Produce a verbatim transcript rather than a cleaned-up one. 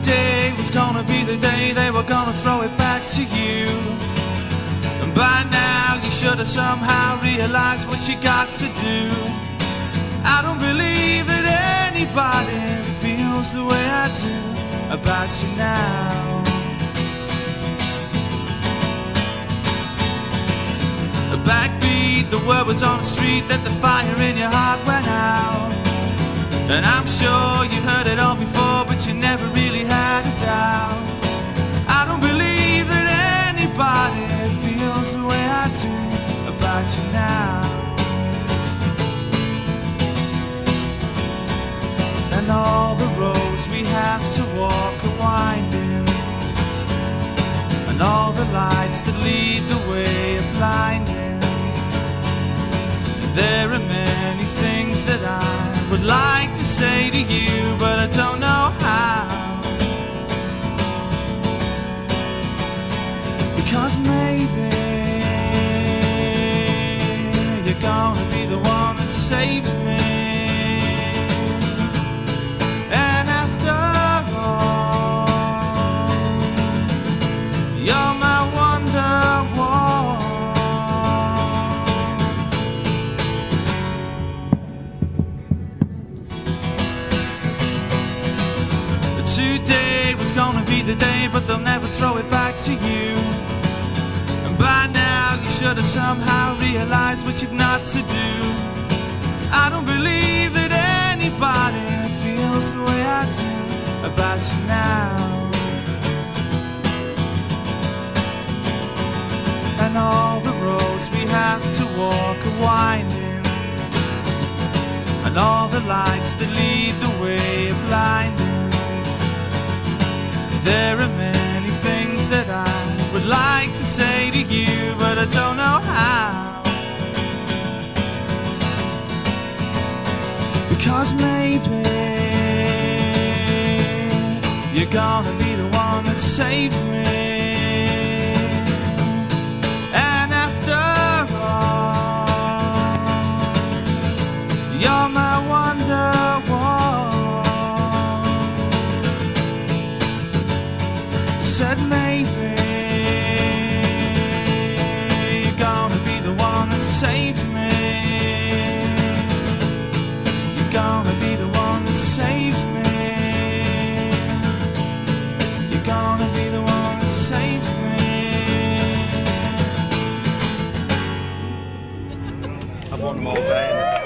Today was gonna be the day they were gonna throw it back to you. And by now you should have somehow realized what you got to do. I don't believe that anybody feels the way I do about you now. A backbeat, the word was on the street that the fire in your heart went out. And I'm sure you heard it all before, but you never really had a doubt. I don't believe that anybody feels the way I do about you now. And all the roads we have to walk are winding, and all the lights that lead the way are blinding. And there are many things that I would like to say to you, but I don't know how. Because maybe you're gonna be the one that saves me. And after all, you're my wonderwall. Today was gonna be the day, but they'll never throw it back to you. And by now you should have somehow realized what you've not to do. I don't believe that anybody feels the way I do about you now. And all the roads we have to walk are winding, and all the lights that lead the way are blinding. There are many things that I would like to say to you, but I don't know how. Because maybe you're gonna be the one that saves me. And after all, you're my wonderwall. Said maybe you're gonna be the one that saves me. You're gonna be the one that saves me. You're gonna be the one that saves me. I've won them all day.